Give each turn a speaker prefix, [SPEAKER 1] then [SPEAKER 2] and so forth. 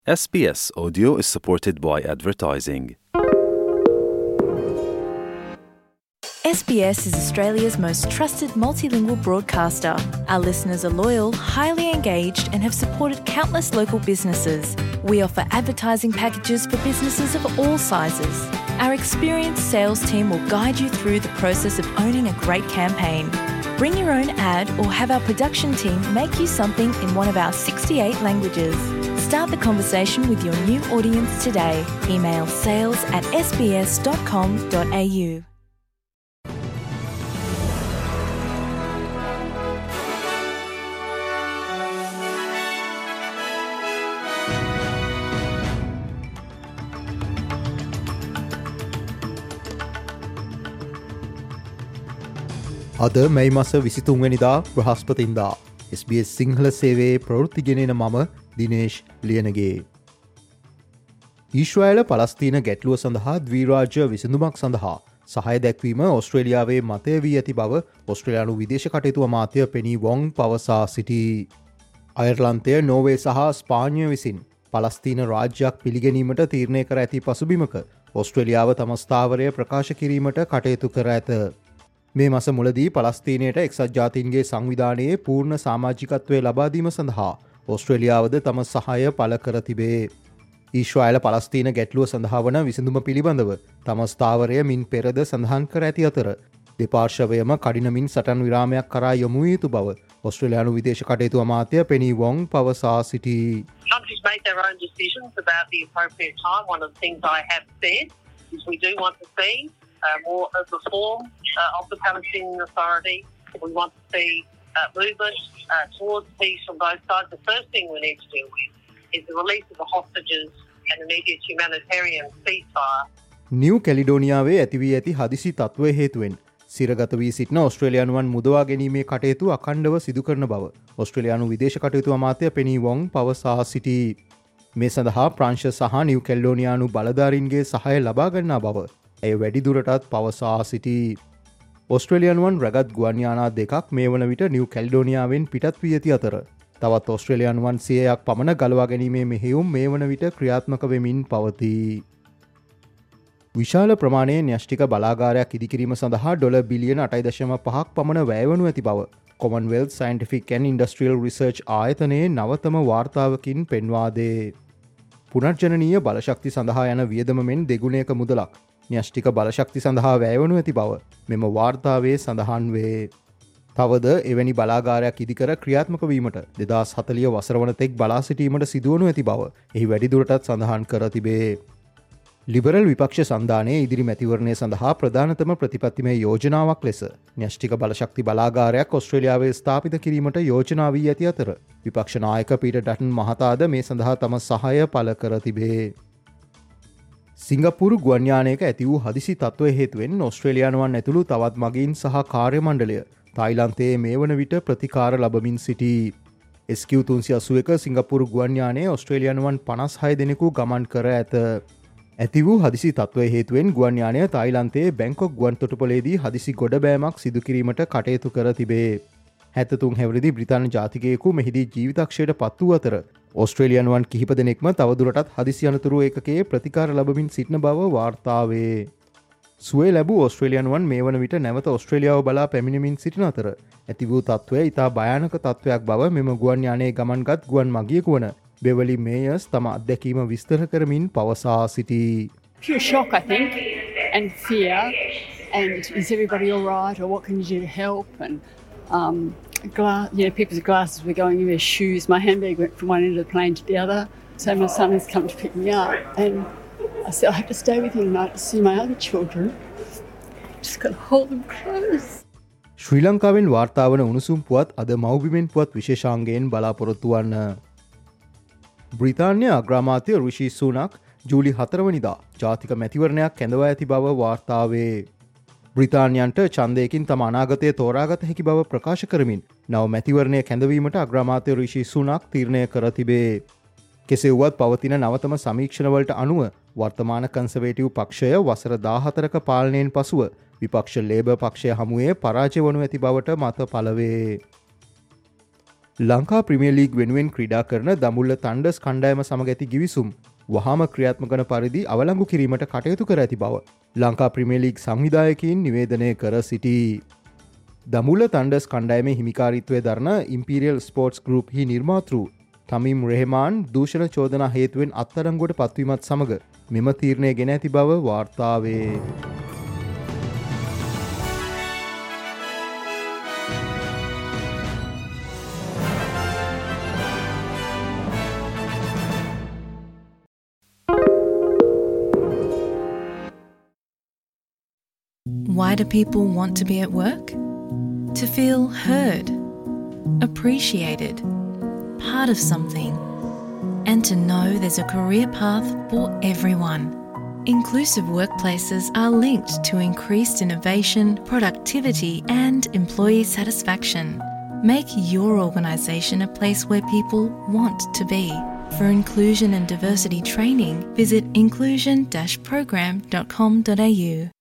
[SPEAKER 1] SBS Audio is supported by advertising.
[SPEAKER 2] SBS is Australia's most trusted multilingual broadcaster. Our listeners are loyal, highly engaged and have supported countless local businesses. We offer advertising packages for businesses of all sizes. Our experienced sales team will guide you through the process of owning a great campaign. Bring your own ad or have our production team make you something in one of our 68 languages. Start the conversation with your new audience today. Email sales@sbs.com.au.
[SPEAKER 3] අද මැයි මස 23 වෙනිදා බ්‍රහස්පතින්දා SBS Sinhala සේවයේ ප්‍රවෘත්තිගෙනෙන මම දිනේෂ් ලියනගේ. ඊශ්‍රායල පලස්තීන ගැටලුව සඳහා ද්විරාජ්‍ය විසඳුමක් සඳහා සහය දැක්වීම ඔස්ට්‍රේලියාවේ මතය වී ඇති බව ඔස්ට්‍රේලියානු විදේශ කටයුතු අමාත්‍ය පෙනී වොං පවසා සිටී. අයර්ලන්තය නෝවේ සහ ස්පාඤ්ඤය විසින් පලස්තීන රාජ්‍යයක් පිළිගැනීමට තීරණය කර ඇති පසුබිමක ඔස්ට්‍රේලියාව තම ස්ථාවරය ප්‍රකාශ කිරීමට කටයුතු කර ඇත. මේ මස මුලදී පලස්තීනයට එක්සත් ජාතීන්ගේ සංවිධානයේ පූර්ණ සාමාජිකත්වය ලබාදීම සඳහා ඔස්ට්‍රේලියාවද තම සහාය පළ කර තිබේ. ඊශ්‍රායල පලස්තීන ගැටලුව සඳහා වන විසඳුම පිළිබඳව තම ස්ථාවරය මින් පෙරද සඳහන් කර ඇති අතර දෙපාර්ශවයම කඩිනමින් සටන් විරාමයක් කරා යොමු යුතු බව ඔස්ට්‍රේලියානු විදේශ කටයුතු අමාත්‍ය පෙනී වොං පවසා සිටී.
[SPEAKER 4] Countries make their own decisions about the appropriate time. One of the things I have said is we do want to see more reform of the Palestinian Authority. We want to see movement towards peace from both sides. The first thing we need to deal with is the release of the hostages and immediate humanitarian ceasefire.
[SPEAKER 3] New කැලිඩෝනියාවේ ඇතිවී ඇති හදිසි තත්ත්වය හේතුවෙන් සිරගත වී සිටින ඔස්ට්‍රේලියානුවන් මුදවා ගැනීමේ කටයුතු අඛණ්ඩව සිදු කරන බව ඔස්ට්‍රේලියානු විදේශ කටයුතු අමාත්‍ය පෙනී වොං පවසා සිටී. මේ සඳහා ප්‍රංශ සහ නිව් කැලිඩෝනියානු බලධාරීන්ගේ සහාය ලබා ගන්නා බව ඇය වැඩිදුරටත් පවසා සිටී. ඔස්ට්‍රේලියනුවන් රැගත් ගුවන්යානා දෙකක් මේ වන විට නිව් කැලිඩෝනියාවෙන් පිටත් වී ඇති අතර තවත් ඔස්ට්‍රේලියනුවන් 100ක් පමණ ගලවා ගැනීමේ මෙහෙයුම් මේ වන විට ක්‍රියාත්මක වෙමින් පවතී. විශාල ප්‍රමාණයේ න්‍යෂ්ටික බලාගාරයක් ඉදිකිරීම සඳහා ඩොලර් බිලියන 8.5ක් පමණ වැයවනු ඇති බව Commonwealth Scientific and Industrial Research ආයතනයේ නවතම වාර්තාවකින් පෙන්වා දේ. පුනර්ජනනීය බලශක්ති සඳහා යන වියදම මෙන් දෙගුණයක මුදලක් න්‍යෂ්ටික බලශක්ති සඳහා වැයවනු ඇති බව මෙම වාර්තාවේ සඳහන් වේ. තවද එවැනි බලාගාරයක් ඉදිකර ක්‍රියාත්මක වීමට 2040 වසර වන තෙක් බලා සිටීමට සිදුවනු ඇති බව එහි වැඩිදුරටත් සඳහන් කර තිබේ. ලිබරල් විපක්ෂ සන්ධානයේ ඉදිරි මැතිවරණය සඳහා ප්‍රධානතම ප්‍රතිපත්තිමය යෝජනාවක් ලෙස න්‍යෂ්ටික බලශක්ති බලාගාරයක් ඔස්ට්‍රේලියාවේ ස්ථාපිත කිරීමට යෝජනා වී ඇති අතර විපක්ෂ නායක පීටර් ඩටන් මහතාද මේ සඳහා තම සහාය පළ කර තිබේ. සිංගප්පූරු ගුවන්යානයක ඇති වූ හදිසි තත්ත්වය හේතුවෙන් ඔස්ට්‍රේලියානුවන් ඇතුළු තවත් මගීන් සහ කාර්ය මණ්ඩලය තායිලන්තයේ මේ වන විට ප්‍රතිකාර ලබමින් සිටී. SQ381 සිංගප්පූරු ගුවන්යානයේ ඔස්ට්‍රේලියානුවන් 56 දෙනෙකු ගමන් කර ඇත. ඇති වූ හදිසි තත්ත්වය හේතුවෙන් ගුවන්යානය තායිලන්තයේ බැංකොක් ගුවන් තොටුපළේදී හදිසි ගොඩබෑමක් සිදු කිරීමට කටයුතු කර තිබේ. 73 හැවිරිදි බ්‍රිතාන්‍ය ජාතිකයෙකු මෙහිදී ජීවිතක්ෂයට පත් වූ අතර ඔස්ට්‍රේලියානුවන් කිහිප දෙනෙක්ම තවදුරටත් හදිසි අනතුරු ඒකකයේ ප්‍රතිකාර ලබමින් සිටින බව වාර්තාවේ. සුවේ ලැබූ ඔස්ට්‍රේලියානුවන් මේ වන විට නැවත ඔස්ට්‍රේලියාව බලා පැමිණෙමින් සිටින අතර ඇති වූ තත්ත්වය ඉතා භයානක තත්ත්වයක් බව මෙම ගුවන් යානයේ ගමන්ගත් ගුවන් මගියෙකු වන බෙවලි මේයර්ස් තම අත්දැකීම විස්තර කරමින් පවසා සිටී.
[SPEAKER 5] Pure shock, I think, and fear, and is everybody all right, or what can you do to help? And people's glasses were going in their shoes. My handbag went from one end of the plane to the other. So my son has come to pick me up, and I said I have to stay with him tonight to see my other children. Just got to hold them close.
[SPEAKER 3] ශ්‍රී ලංකාවෙන් වාර්තා වන උණුසුම් පුවත් අද මව්බිමෙන් පුවත් විශේෂාංගයෙන් බලාපොරොත්තු වන්න. බ්‍රිතාන්‍ය අග්‍රාමාත්‍ය රිෂි සුනක් ජූලි 4 වනිදා ජාතික මැතිවරණයක් කැඳවා ඇති බව වාර්තාවේ. බ්‍රිතාන්‍යන්ට ඡන්දයකින් තම අනාගතය තෝරාගත හැකි බව ප්‍රකාශ කරමින් නව මැතිවරණය කැඳවීමට අග්‍රාමාත්‍ය රිෂි සුනක් තීරණය කර තිබේ. කෙසේ වුවත් පවතින නවතම සමීක්ෂණවලට අනුව වර්තමාන කන්සර්වේටිව් පක්ෂය වසර 14ක පාලනයෙන් පසුව විපක්ෂ ලේබර් පක්ෂය හමුවේ පරාජය වනු ඇති බවට මත පළ වේ. ලංකා ප්‍රීමියර් ලීග් වෙනුවෙන් ක්‍රීඩා කරන දඹුල්ල තණ්ඩර්ස් කණ්ඩායම සමග ඇති ගිවිසුම් වහාම ක්‍රියාත්මක වන පරිදි අවලංගු කිරීමට කටයුතු කර ඇති බව ලංකා ප්‍රීමියර් ලීග් සංවිධායකයින් නිවේදනය කර සිටී. දඹුල්ල තණ්ඩර්ස් කණ්ඩායමේ හිමිකාරීත්වය දරන ඉම්පීරියල් ස්පෝර්ට්ස් ගෲප් හි නිර්මාතෘ තමීම් රෙහමාන් දූෂණ චෝදනා හේතුවෙන් අත්අඩංගුවට පත්වීමත් සමග මෙම තීරණය ගෙන ඇති බව වාර්තා වේ.
[SPEAKER 2] Why do people want to be at work? To feel heard, appreciated, part of something, and to know there's a career path for everyone. Inclusive workplaces are linked to increased innovation, productivity, and employee satisfaction. Make your organisation a place where people want to be. For inclusion and diversity training, visit inclusion-program.com.au.